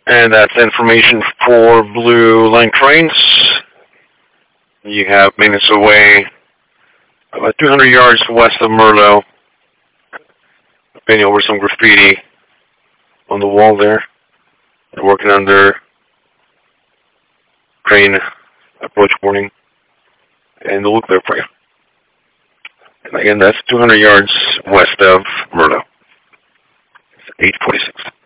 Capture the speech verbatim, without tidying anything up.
And that's information for Blue Line Trains. You have maintenance away about two hundred yards west of Merlo, painting over some graffiti on the wall there. They're working on their crane approach warning, and they'll look there for you. And again, that's two hundred yards west of Merlo. It's eight forty-six.